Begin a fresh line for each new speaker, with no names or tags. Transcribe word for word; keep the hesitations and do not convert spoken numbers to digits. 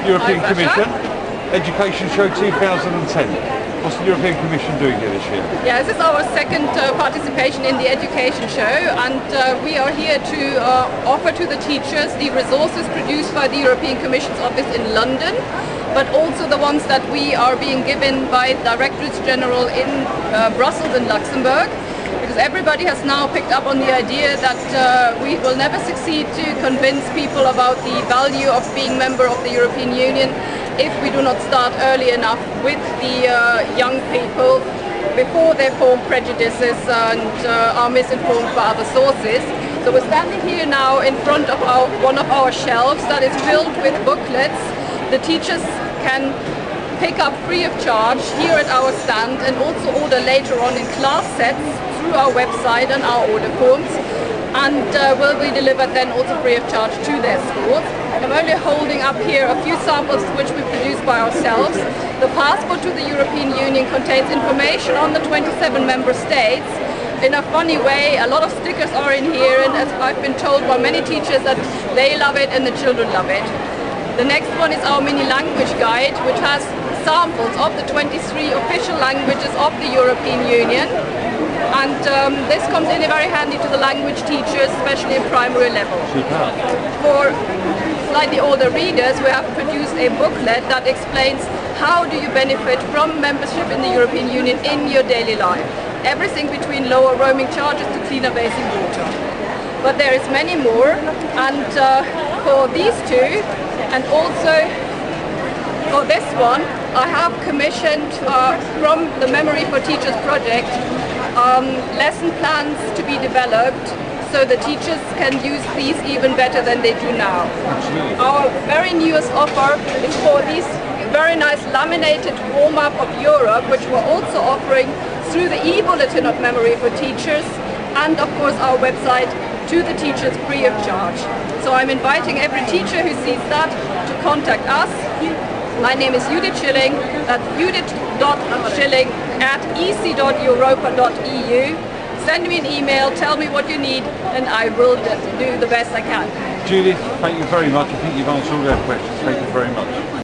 European Commission, Education Show two thousand ten. What's the European Commission doing here this year?
Yeah, this is our second uh, participation in the Education Show, and uh, we are here to uh, offer to the teachers the resources produced by the European Commission's office in London, but also the ones that we are being given by Directorates General in uh, Brussels and Luxembourg. Because everybody has now picked up on the idea that uh, we will never succeed to convince people about the value of being member of the European Union if we do not start early enough with the uh, young people before they form prejudices and uh, are misinformed by other sources. So we're standing here now in front of our, one of our shelves that is filled with booklets. The teachers can pick up free of charge here at our stand and also order later on in class sets through our website and our order forms, and uh, will be delivered then also free of charge to their schools. I'm only holding up here a few samples which we produced by ourselves. The passport to the European Union contains information on the twenty-seven member states. In a funny way, a lot of stickers are in here, and as I've been told by many teachers that they love it and the children love it. The next one is our mini language guide, which has samples of the twenty-three official languages of the European Union. And um, this comes in very handy to the language teachers, especially in primary level.
Super.
For slightly older readers, we have produced a booklet that explains how do you benefit from membership in the European Union in your daily life. Everything between lower roaming charges to cleaner basic water. But there is many more, and uh, for these two, and also for this one, I have commissioned uh, from the Memory for Teachers project um, lesson plans to be developed so the teachers can use these even better than they do now.
Absolutely.
Our very newest offer is for these very nice laminated warm-up of Europe, which we're also offering through the e-bulletin of Memory for Teachers and of course our website to the teachers free of charge. So I'm inviting every teacher who sees that to contact us. My name is Judith Schilling, that's judith dot schilling at e c dot europa dot e u. Send me an email, tell me what you need, and I will do the best I can.
Judith, thank you very much. I think you've answered all their questions. Thank you very much.